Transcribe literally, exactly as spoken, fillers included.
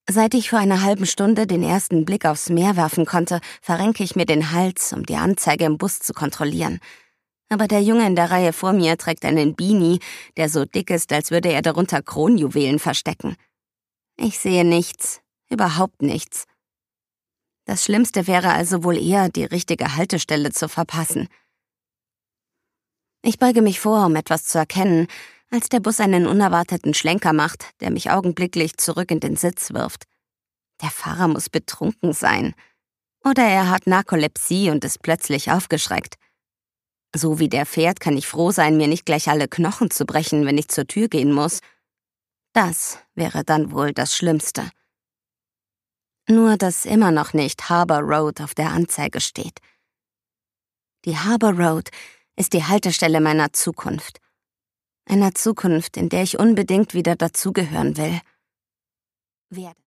Seit ich vor einer halben Stunde den ersten Blick aufs Meer werfen konnte, verrenke ich mir den Hals, um die Anzeige im Bus zu kontrollieren. Aber der Junge in der Reihe vor mir trägt einen Beanie, der so dick ist, als würde er darunter Kronjuwelen verstecken. Ich sehe nichts, überhaupt nichts. Das Schlimmste wäre also wohl eher, die richtige Haltestelle zu verpassen. Ich beuge mich vor, um etwas zu erkennen, als der Bus einen unerwarteten Schlenker macht, der mich augenblicklich zurück in den Sitz wirft. Der Fahrer muss betrunken sein. Oder er hat Narkolepsie und ist plötzlich aufgeschreckt. So wie der fährt, kann ich froh sein, mir nicht gleich alle Knochen zu brechen, wenn ich zur Tür gehen muss. Das wäre dann wohl das Schlimmste. Nur, dass immer noch nicht Harbour Road auf der Anzeige steht. Die Harbour Road ist die Haltestelle meiner Zukunft. Einer Zukunft, in der ich unbedingt wieder dazugehören will. Werde.